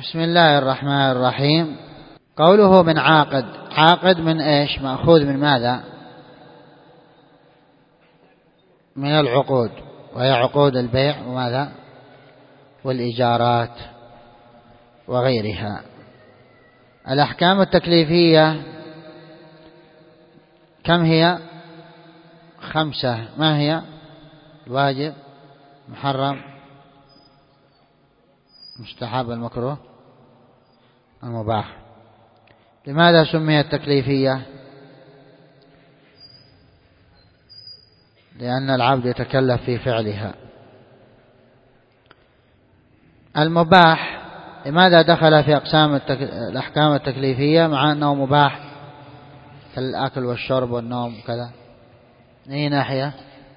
بسم الله الرحمن الرحيم. قوله من عاقد، عاقد من ايش؟ مأخوذ من ماذا؟ من العقود، وهي عقود البيع وماذا؟ والإيجارات وغيرها. الأحكام التكليفية كم هي؟ 5. ما هي؟ الواجب، محرم، مستحب، المكروه، المباح. لماذا سميت تكليفية؟ لأن العبد يتكلف في فعلها. المباح لماذا دخل في أقسام الأحكام التكليفية مع أنه مباح كالأكل والشرب والنوم وكذا؟ أي ناحية؟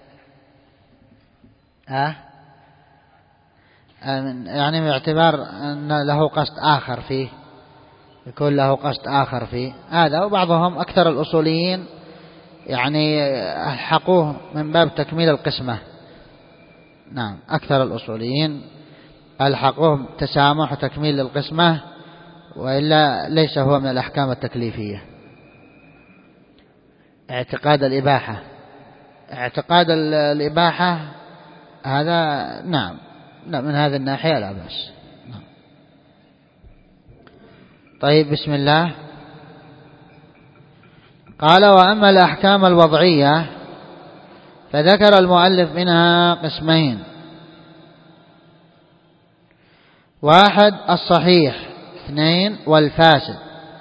يعني باعتبار أن له قصد آخر فيه، يكون له قصد آخر فيه هذا. وبعضهم أكثر الأصوليين يعني ألحقوه من باب تكميل القسمة. نعم، أكثر الأصوليين ألحقوه تسامح وتكميل القسمة، وإلا ليس هو من الأحكام التكليفية. اعتقاد الإباحة، اعتقاد الإباحة هذا نعم، لا من هذه الناحية لا بأس. نعم. طيب، بسم الله. قال: وأما الأحكام الوضعية فذكر المؤلف منها قسمين: 1 الصحيح، 2 والفاسد.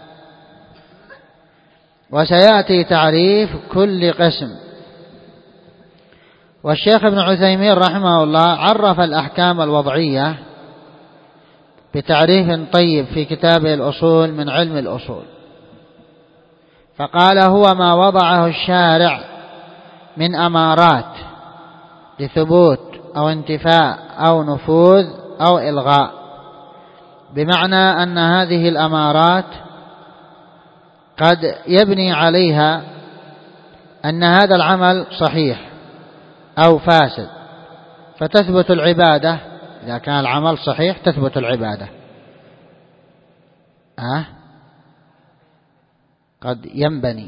وسيأتي تعريف كل قسم. والشيخ ابن عثيمين رحمه الله عرف الأحكام الوضعية بتعريف طيب في كتابه الأصول من علم الأصول، فقال: هو ما وضعه الشارع من أمارات لثبوت أو انتفاء أو نفوذ أو إلغاء، بمعنى أن هذه الأمارات قد يبني عليها أن هذا العمل صحيح أو فاسد، فتثبت العبادة. إذا كان العمل صحيح تثبت العبادة. قد ينبني،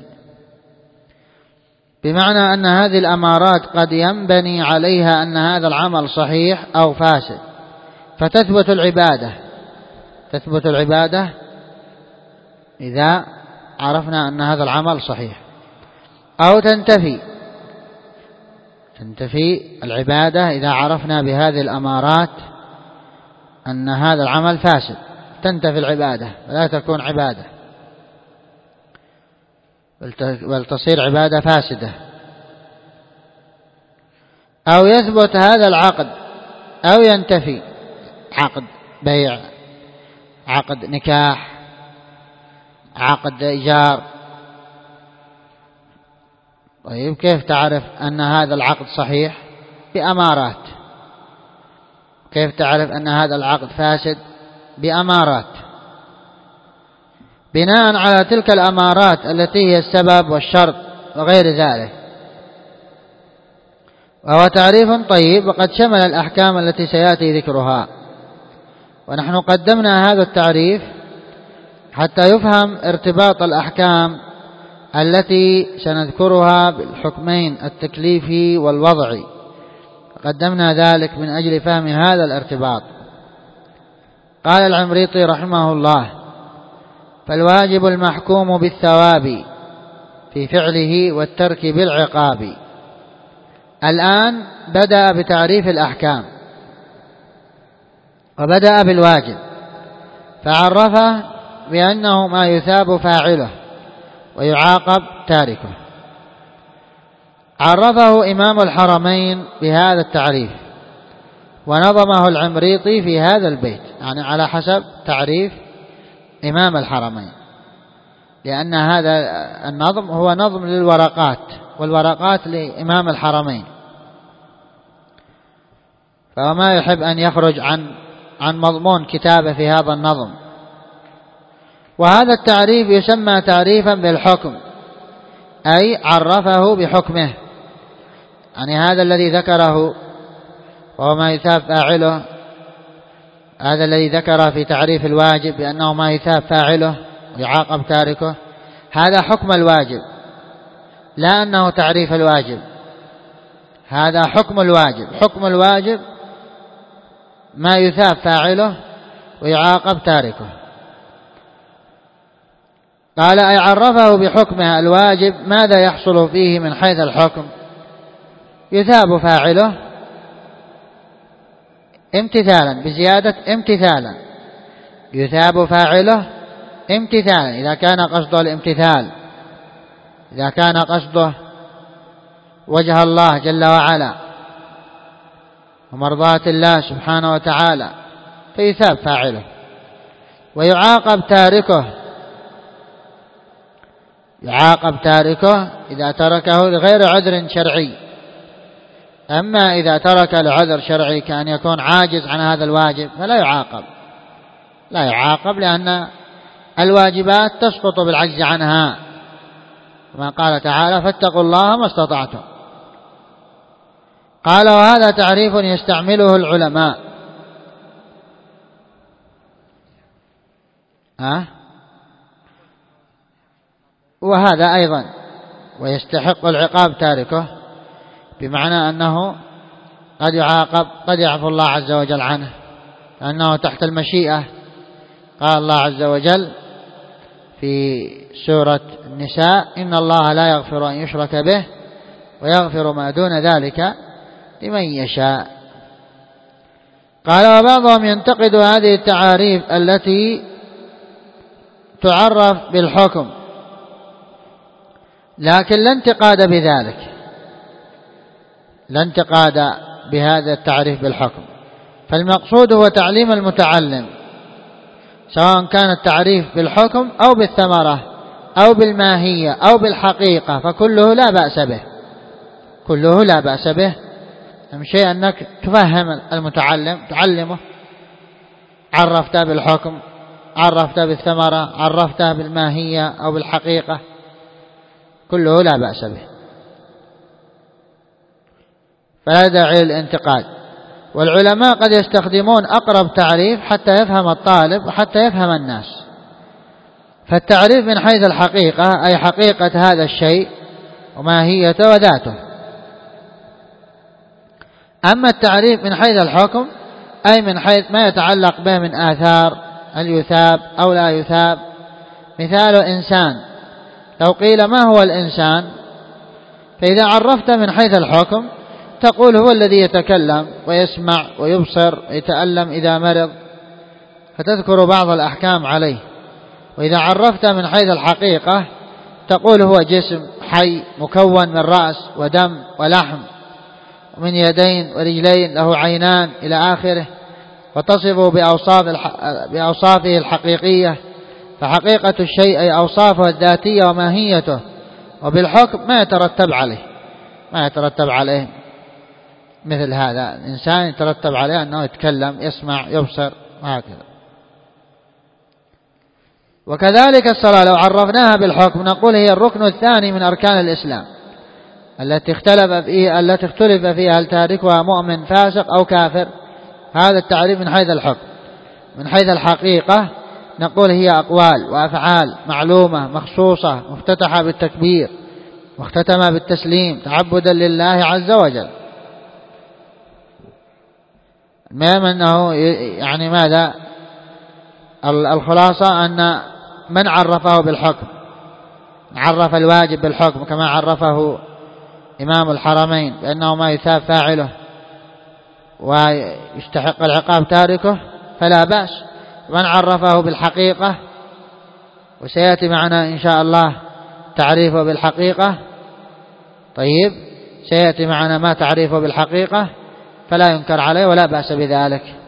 بمعنى أن هذه الأمارات قد ينبني عليها أن هذا العمل صحيح أو فاسد، فتثبت العبادة. تثبت العبادة إذا عرفنا أن هذا العمل صحيح، أو تنتفي العبادة إذا عرفنا بهذه الأمارات أن هذا العمل فاسد، تنتفي العبادة ولا تكون عبادة، بل تصير عبادة فاسدة. أو يثبت هذا العقد أو ينتفي، عقد بيع، عقد نكاح، عقد إيجار. طيب، كيف تعرف أن هذا العقد صحيح؟ بأمارات. كيف تعرف أن هذا العقد فاسد؟ بأمارات، بناء على تلك الأمارات التي هي السبب والشرط وغير ذلك. وهو تعريف طيب، وقد شمل الأحكام التي سيأتي ذكرها. ونحن قدمنا هذا التعريف حتى يفهم ارتباط الأحكام التي سنذكرها بالحكمين التكليفي والوضعي. قدمنا ذلك من أجل فهم هذا الارتباط. قال العمريطي رحمه الله: فالواجب المحكوم بالثواب في فعله والترك بالعقاب. الآن بدأ بتعريف الأحكام، وبدأ بالواجب، فعرفه بأنه ما يثاب فاعله ويعاقب تاركه. عرفه إمام الحرمين بهذا التعريف، ونظمه العمريطي في هذا البيت، يعني على حسب تعريف إمام الحرمين، لأن هذا النظم هو نظم للورقات، والورقات لإمام الحرمين، فهو ما يحب أن يخرج عن مضمون كتابه في هذا النظم. وهذا التعريف يسمى تعريفا بالحكم، أي عرفه بحكمه. يعني هذا الذي ذكره وهو ما يثاب فاعله هذا الذي ذكر في تعريف الواجب بأنه ما يثاب فاعله ويعاقب تاركه، هذا حكم الواجب لا أنه تعريف الواجب، هذا حكم الواجب. حكم الواجب ما يثاب فاعله ويعاقب تاركه. قال أي عرفه بحكمه الواجب ماذا يحصل فيه من حيث الحكم؟ يثاب فاعله امتثالا بزيادة امتثالا، يثاب فاعله امتثالا إذا كان قصده الامتثال، إذا كان قصده وجه الله جل وعلا ومرضاة الله سبحانه وتعالى فيثاب فاعله. ويعاقب تاركه، يعاقب تاركه إذا تركه لغير عذر شرعي. أما إذا ترك لعذر شرعي كأن يكون عاجز عن هذا الواجب فلا يعاقب، لا يعاقب، لأن الواجبات تسقط بالعجز عنها، كما قال تعالى فاتقوا الله ما استطعتم. قال وهذا تعريف يستعمله العلماء. وهذا أيضا ويستحق العقاب تاركه، بمعنى أنه قد يعاقب قد يعفو الله عز وجل عنه، لأنه تحت المشيئة. قال الله عز وجل في سورة النساء إن الله لا يغفر أن يشرك به ويغفر ما دون ذلك لمن يشاء. قال وبعضهم ينتقد هذه التعاريف التي تعرف بالحكم، لكن لا انتقاد بذلك، لا انتقاد بهذا التعريف بالحكم، فالمقصود هو تعليم المتعلم، سواء كان التعريف بالحكم أو بالثمرة أو بالماهية أو بالحقيقة فكله لا بأس به، كله لا بأس به. أهم شيء أنك تفهم المتعلم، تعلمه، عرفته بالحكم، عرفته بالثمرة، عرفته بالماهية أو بالحقيقة، كله لا بأس به، فلا داعي للانتقاد. والعلماء قد يستخدمون أقرب تعريف حتى يفهم الطالب وحتى يفهم الناس. فالتعريف من حيث الحقيقة أي حقيقة هذا الشيء وماهيته وذاته. أما التعريف من حيث الحكم أي من حيث ما يتعلق به من آثار، هل يثاب أو لا يثاب. مثال إنسان، لو قيل ما هو الإنسان، فإذا عرفت من حيث الحكم تقول هو الذي يتكلم ويسمع ويبصر ويتألم إذا مرض، فتذكر بعض الأحكام عليه. وإذا عرفت من حيث الحقيقة تقول هو جسم حي مكون من رأس ودم ولحم ومن يدين ورجلين له عينان إلى آخره، وتصفه بأوصافه الحقيقية. فحقيقة الشيء أي أوصافه الذاتية وماهيته، وبالحكم ما يترتب عليه، ما يترتب عليه مثل هذا الإنسان يترتب عليه أنه يتكلم يسمع يبصر وهكذا. وكذلك الصلاة لو عرفناها بالحكم نقول هي الركن الثاني من أركان الإسلام التي اختلف فيها هل تاركها مؤمن فاسق أو كافر. هذا التعريف من حيث الحكم. من حيث الحقيقة نقول هي أقوال وأفعال معلومة مخصوصة مفتتحة بالتكبير مختتمة بالتسليم تعبدا لله عز وجل. المهم أنه يعني ماذا الخلاصة أن من عرفه بالحكم عرف الواجب بالحكم كما عرفه إمام الحرمين بأنه ما يثاب فاعله ويستحق العقاب تاركه فلا بأس. من عرفه بالحقيقة وسيأتي معنا إن شاء الله تعريفه بالحقيقة، طيب سيأتي معنا ما تعريفه بالحقيقة فلا ينكر عليه ولا بأس بذلك.